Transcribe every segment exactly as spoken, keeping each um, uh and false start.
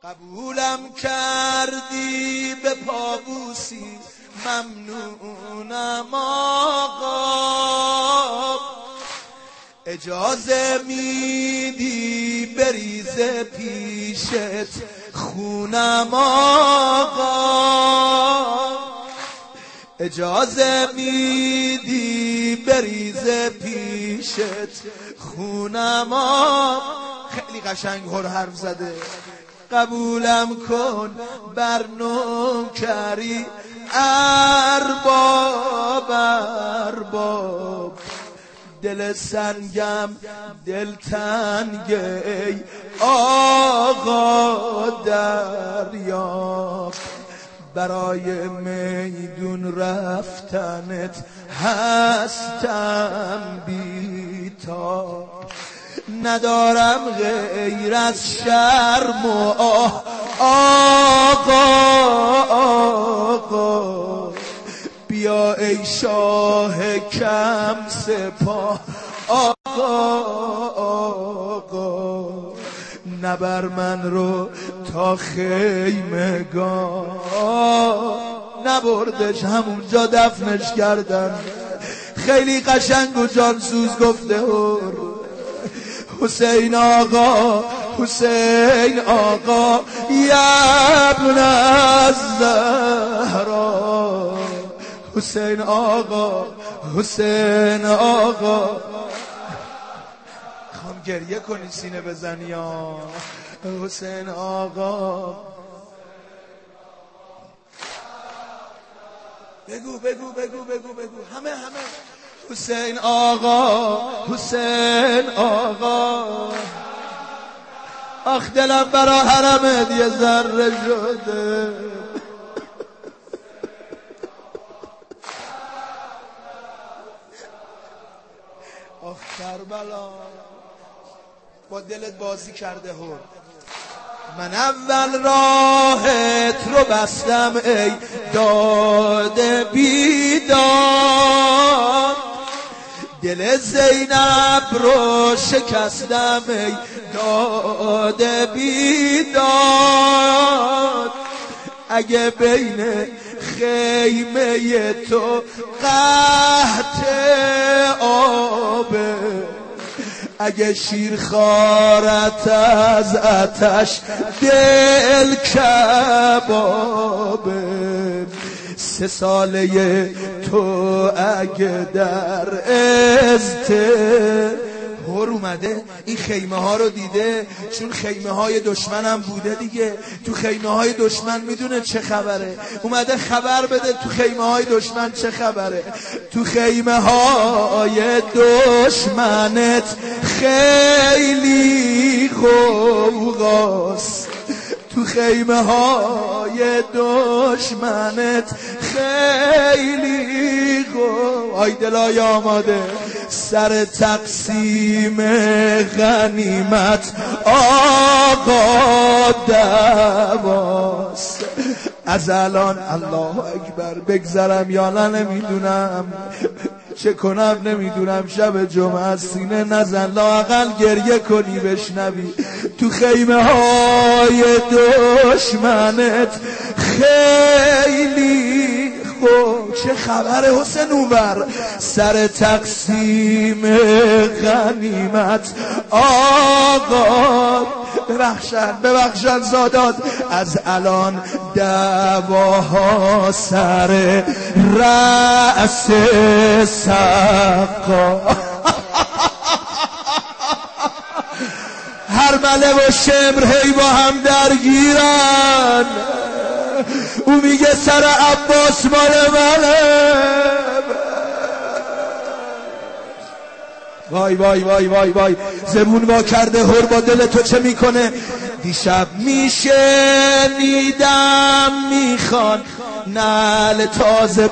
قبولم کردی به پابوسی، ممنونم آقا. اجازه میدی بریزه پیشت خونم آقا. اجازه میدی بریزه پیشت خونم آقا. خیلی قشنگ هر حرف زده. قبولم کن بر نوکری ارباب ارباب. دل سنگم دل تنگ ای آقا دریاب. برای میدون رفتنت هستم بی‌تاب. ندارم غیر از شرم و آه آقا آقا. بیا ای شاه کم سپاه آقا آقا. نبر من رو تا خیمگاه. نبردش همونجا دفنش کردن. خیلی قشنگ و جانسوز گفته هر حسین آقا حسین آقا یبن الزهرا. حسین آقا حسین آقا. خواهم گریه کنی سینه بزنی یا حسین آقا. بگو بگو بگو بگو بگو همه همه. حسین آقا حسین آقا. آخ دلم برا حرمت یه ذره شده. آخ کربلا با دلت بازی کرده هر. من اول راهت رو بستم ای داد بیداد. دل زینب رو شکستم ای داد بیداد. اگه بین خیمه تو قحط آبه، اگه شیر خارت از آتش دل کبابه. سه ساله تو اگه در ازته هر اومده این خیمه ها رو دیده، چون خیمه های دشمن هم بوده دیگه. تو خیمه های دشمن میدونه چه خبره، اومده خبر بده تو خیمه های دشمن چه خبره. تو خیمه های دشمنت خیلی غوغاست. تو خیمه های دشمنت خیلی غوغاست. آی دلای آماده سر تقسیم غنیمت آقا دواست. از الان الله اکبر بگذرم یا نه نمیدونم، چه کنم نمیدونم. شب جمعه سینه نزن لااقل گریه کنی بشنوی. تو خیمه های دشمنت خیلی خوب چه خبر حسین اوبر. سر تقسیم غنیمت آقا ببخشن ببخشن زادات. از الان دعواها سر رأس سقا. هر مله و شمر هی با هم درگیرن. او میگه سر عباس مال منه. وای وای وای وای وای زبون وا کرده هر با دل تو چه میکنه. دیشب میشنیدم میخوان نعل تازه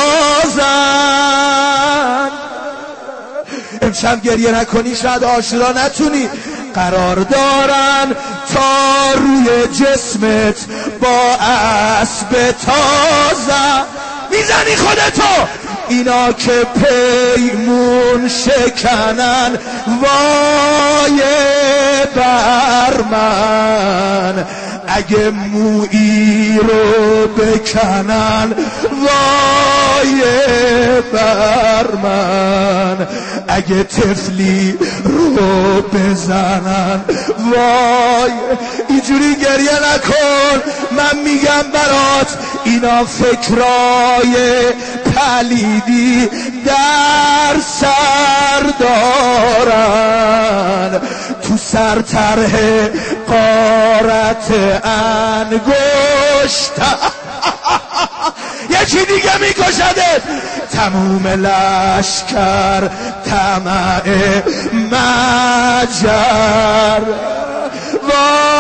بسازن. امشب گریه نکنی شاید عاشورا نتونی. قرار دارن تا روی جسمت با اسب تازه میزنی خودتو. اینا که پیمون شکنن وای بر من. اگه مویی رو بکنن وای بر من، اگه طفلی رو بزنن وای. اینجوری گریه نکن، من میگم برات اینا فکرای پلیدی در سر دارن، تو سر طرح غارت انگشت یکی دیگه میکشده، تموم لشکر طمع مجر.